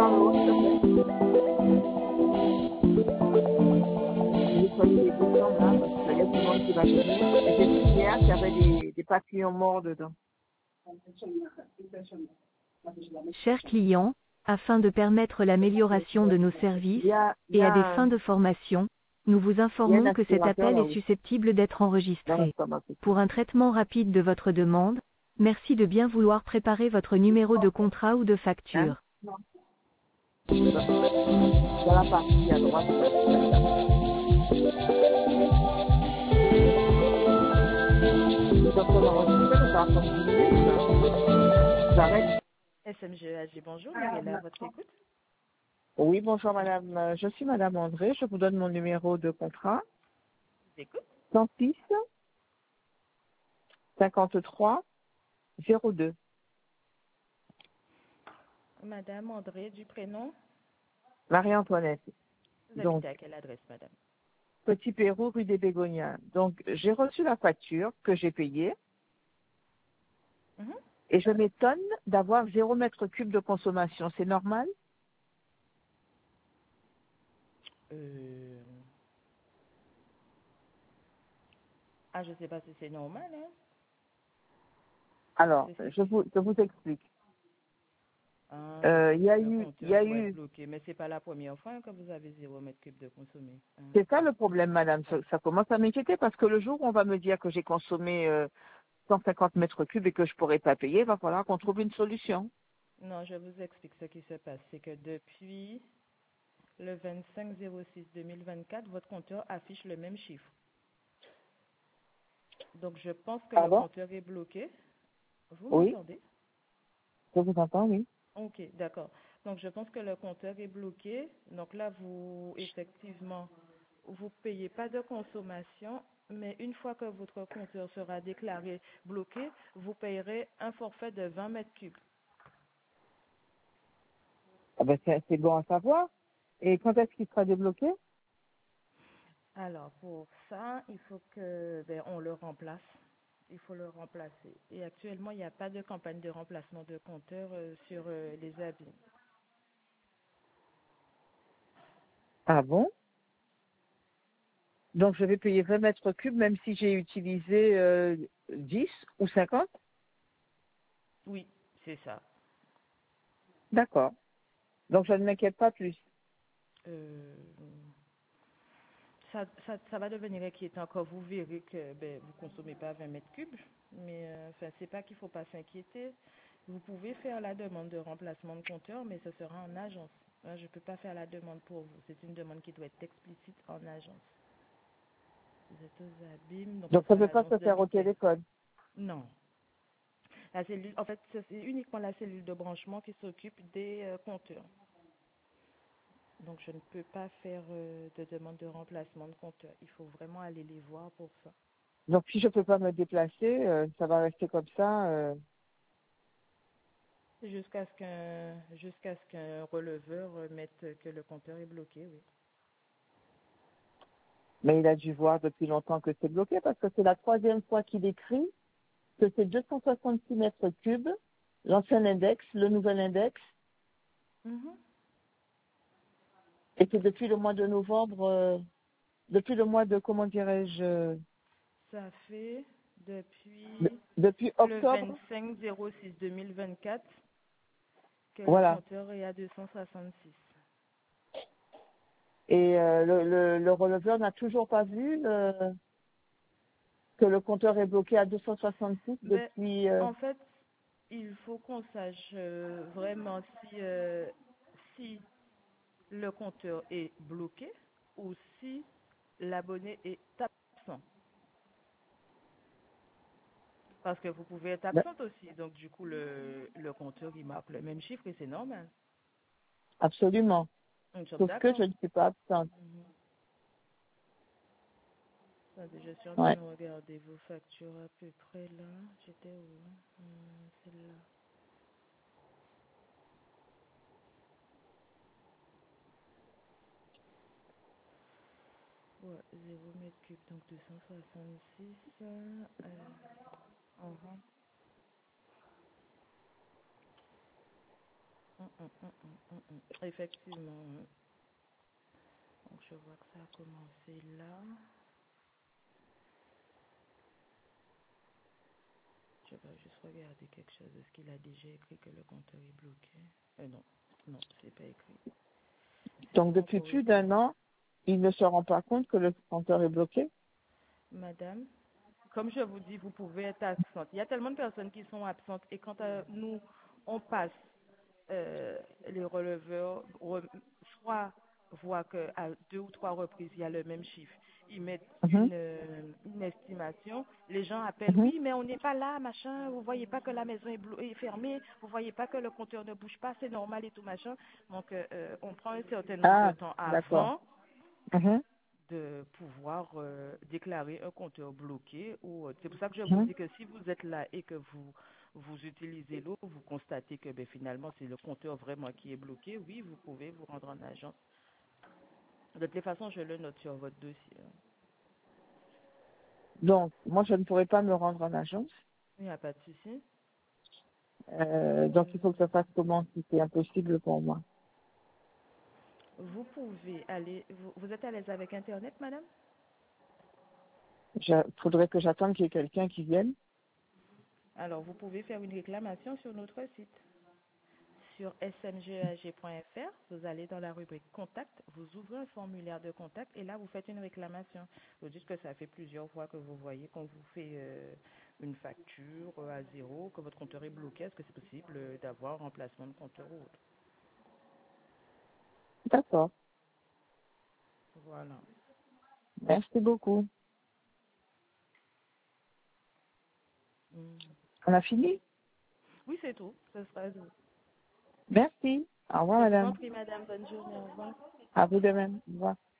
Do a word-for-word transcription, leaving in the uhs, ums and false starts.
en haut, s'il te plaît. Nettoyer les boutons là, parce qu'il y a tout le monde qui va venir. J'ai vu hier qu'il y avait des, des papillons morts dedans. Chers clients, afin de permettre l'amélioration de nos services Il y a, il y et à a des un, fins de formation, nous vous il y a un informons que cet aspirateur appel est là-haut, susceptible d'être dans enregistré. l'estomac. Pour un traitement rapide de votre demande, merci de bien vouloir préparer votre numéro de contrat ou de Hein? facture. Non. Dans la partie à droite, donc on enregistre, on va attendre dix minutes. Hein. J'arrête. S M G A G, bonjour, Mariella, à votre écoute. Oui, bonjour madame. Euh, Je suis madame André. Je vous donne mon numéro de contrat. Je vous écoute. cent six cinquante-trois zéro deux. Madame André, du prénom. Marie-Antoinette. Vous Donc, habitez à quelle adresse, madame? Petit Pérou, rue des Bégonias. Donc, j'ai reçu la facture que j'ai payée Mhm. et je m'étonne d'avoir zéro mètre cube de consommation. C'est normal? Euh... Ah, je ne sais pas si c'est normal, hein. Alors, C'est- c'est- je vous, je vous explique. Ah, Euh, c'est Il y a que le eu, il y compteur a doit être eu, bloqué, mais c'est pas la première fois que vous avez zéro mètre cube de consommé. Hein. c'est ça le problème, madame. Ça, ça commence à m'inquiéter parce que le jour où on va me dire que j'ai consommé euh, cent cinquante mètres cubes et que je pourrais pas payer, il va falloir qu'on trouve une solution. Non, je vous explique ce qui se passe. C'est que depuis le vingt-cinq zéro six deux mille vingt-quatre, votre compteur affiche le même chiffre. Donc, je pense que Ah le bon? compteur est bloqué. Vous Oui, m'entendez? je vous entends, oui. Ok, d'accord. Donc, je pense que le compteur est bloqué. Donc là, vous, effectivement, vous payez pas de consommation, mais une fois que votre compteur sera déclaré bloqué, vous payerez un forfait de vingt mètres cubes. Ah ben, c'est c'est bon à savoir. Et quand est-ce qu'il sera débloqué? Alors, pour ça, il faut que, ben, on le remplace. Il faut le remplacer. Et actuellement, il n'y a pas de campagne de remplacement de compteur euh, sur euh, les abîmes. Ah bon? Donc, je vais payer vingt mètres cubes même si j'ai utilisé euh, dix ou cinquante? Oui, c'est ça. D'accord. Donc, je ne m'inquiète pas plus. Euh, Ça, ça, ça va devenir inquiétant quand vous verrez que ben, vous ne consommez pas vingt mètres cubes. Mais euh, enfin, c'est pas qu'il ne faut pas s'inquiéter. Vous pouvez faire la demande de remplacement de compteur, mais ce sera en agence. Moi, je ne peux pas faire la demande pour vous. C'est une demande qui doit être explicite en agence. Vous êtes aux abîmes, donc ce Donc, ça sera ne peut pas l'agence se de faire au vitesse. téléphone. Non. La cellule, en fait, c'est uniquement la cellule de branchement qui s'occupe des euh, compteurs. Donc, je ne peux pas faire euh, de demande de remplacement de compteur. Il faut vraiment aller les voir pour ça. Donc, si je ne peux pas me déplacer, euh, ça va rester comme ça. euh. Jusqu'à ce qu'un jusqu'à ce qu'un releveur euh, mette que le compteur est bloqué, oui. Mais il a dû voir depuis longtemps que c'est bloqué parce que c'est la troisième fois qu'il écrit que c'est deux cent soixante-six mètres cubes, l'ancien index, le nouvel index, Mhm. et que depuis le mois de novembre, euh, depuis le mois de, comment dirais-je, euh, Ça fait de- depuis depuis le octobre, vingt-cinq zéro six deux mille vingt-quatre que le voilà. compteur est à deux cent soixante-six. Et euh, le, le, le releveur n'a toujours pas vu le- que le compteur est bloqué à deux cent soixante-six Mais depuis... euh, en fait, il faut qu'on sache euh, vraiment si, euh, si le compteur est bloqué ou si l'abonné est absent. Parce que vous pouvez être ben, absente aussi. Donc, du coup, le, le compteur, il marque le même chiffre et c'est normal. absolument. Nous sommes Sauf que d'accord. je ne suis pas absente. Mhm. Attendez, je suis en train Ouais. de regarder vos factures à peu près là. J'étais où? Hum, Celle-là. Ouais, zéro mètre cube, donc deux cent soixante-six. Euh, uh-huh. Hum, hum, hum, hum, hum, hum. Effectivement. Hein. Donc, je vois que ça a commencé là. Je vais juste regarder quelque chose. Est-ce qu'il a déjà écrit que le compteur est bloqué? Euh, non, non, c'est pas écrit. C'est Donc, pas depuis encore plus écrit. d'un an, il ne se rend pas compte que le compteur est bloqué? Madame, comme je vous dis, vous pouvez être absente. Il y a tellement de personnes qui sont absentes et quand euh, nous, on passe euh, les releveurs, re- soit voient qu'à deux ou trois reprises, il y a le même chiffre. Ils mettent Mhm, une, euh, une estimation. Les gens appellent, mhm. oui, mais on n'est pas là, machin. Vous voyez pas que la maison est, blo- est fermée. Vous voyez pas que le compteur ne bouge pas. C'est normal et tout, machin. Donc, euh, euh, on prend un certain nombre de Ah, temps d'accord. avant Mhm, de pouvoir euh, déclarer un compteur bloqué. Ou euh, c'est pour ça que je vous mhm. dis que si vous êtes là et que vous vous utilisez l'eau, vous constatez que ben, finalement c'est le compteur vraiment qui est bloqué, oui, vous pouvez vous rendre en agence. De toutes les façons, je le note sur votre dossier. Donc, moi, je ne pourrais pas me rendre en agence. Il n'y a pas de souci. Euh, donc, il faut que ça fasse comment si c'est impossible pour moi? Vous pouvez aller. Vous, vous êtes à l'aise avec Internet, madame? Il faudrait que j'attende qu'il y ait quelqu'un qui vienne. Alors, vous pouvez faire une réclamation sur notre site. Sur s m g a g point f r, vous allez dans la rubrique Contact, vous ouvrez un formulaire de contact et là, vous faites une réclamation. Vous dites que ça fait plusieurs fois que vous voyez qu'on vous fait euh, une facture euh, à zéro, que votre compteur est bloqué. Est-ce que c'est possible euh, d'avoir un remplacement de compteur ou autre? D'accord. Voilà. Merci beaucoup. Mm. On a fini? Oui, c'est tout. Ce sera tout. Merci. Au revoir, Je vous en madame. prie, madame. Bonne journée. Au revoir. À vous de même. Au revoir.